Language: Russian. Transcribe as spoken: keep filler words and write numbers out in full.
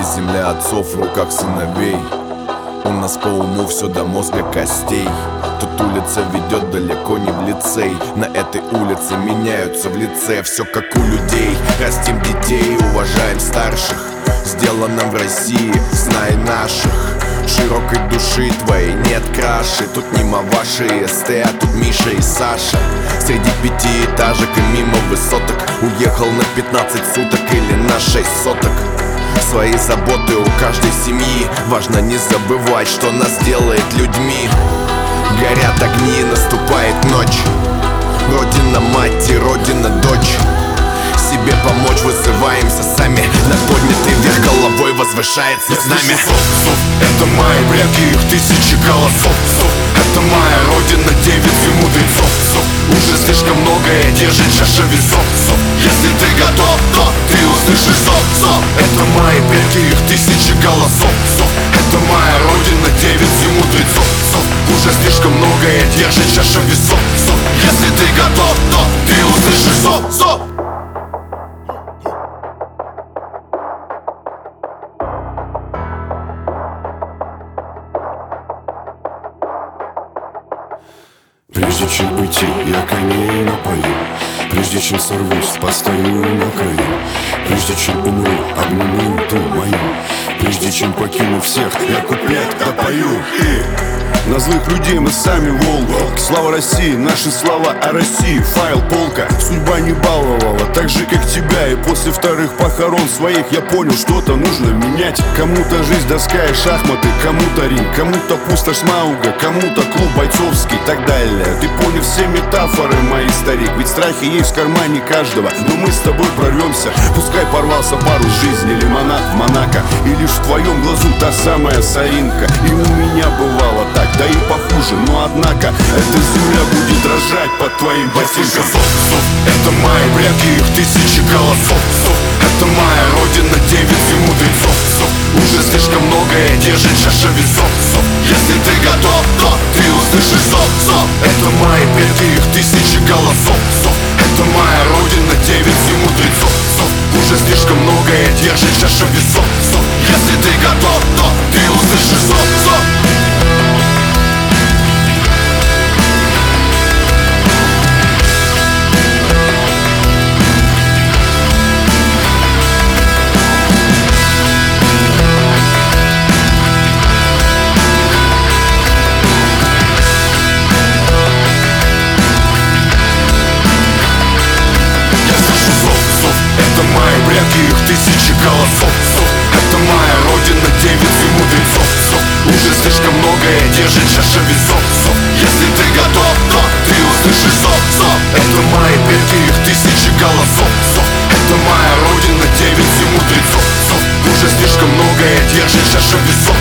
земля отцов в руках сыновей. У нас по уму все до мозга костей. Тут улица ведет далеко не в лицей. На этой улице меняются в лице. Все как у людей, растим детей, уважаем старших. Сделано в России, знай наших. Широкой души твоей нет краши. Тут не Маваши и СТ, а тут Миша и Саша. Среди пятиэтажек и мимо высоток. Уехал на пятнадцать суток или на шесть соток. Свои заботы у каждой семьи. Важно не забывать, что нас делает людьми. Горят огни, наступает ночь. Родина мать и родина дочь. Себе помочь вызываемся сами. На поднятый вверх головой возвышается с нами. Зов, зов, это мои предки, их тысячи голосов. Зов, это моя родина, девять и мудрецов. Зов, уже слишком многое держит чаша весов. Зов, если ты готов, то ты услышишь зов, зов. Это мои предки, их тысячи голосов. Зов, это моя родина, девять и мудрецов. Зов, уже слишком многое держит чаша весов. Зов, если ты готов, то ты услышишь зов, зов. Прежде чем уйти, я коней напою. Прежде чем сорвусь, постою на краю. Прежде чем умру, обниму ту мою. Прежде чем покину всех, я куплет допою. И на злых людей мы сами Волга. Слава России, наши слова о России. Файл полка, судьба не баловала, так же как тебя. И после вторых похорон своих я понял, что-то нужно менять. Кому-то жизнь доска и шахматы, кому-то ринг, кому-то пустошь Смауга, кому-то клуб бойцовский и так далее. Ты понял все метафоры, мои старик, ведь страхи есть в кармане каждого. Но мы с тобой прорвемся, пускай порвался парус жизни, лимонад в Монако. И лишь в твоем глазу та самая соринка. И у меня бывало так, да и похуже, но однако эта земля будет дрожать под твоим ботинком. Зов, зов, это мои предки, их тысячи голосов. Зов, это моя родина, девять и мудрецов. Зов, уже слишком многое держит чаша весов. Зов, если ты готов, то ты услышишь зов, зов. Это мои предки, их тысячи голосов. Зов, это моя родина, девять и мудрецов. Зов, уже слишком многое держит чаша весов. Зов, если ты готов, то ты услышишь зов, зов. Их тысячи голосов. Зов, это моя родина, девять и мудрецов. Зов, уже слишком многое держит чаша весов. Зов, если ты готов, то ты услышишь зов, зов. Это мои предки, их тысячи голосов. Зов, это моя родина, девять и мудрецов. Зов, уже слишком многое держит чаша весов.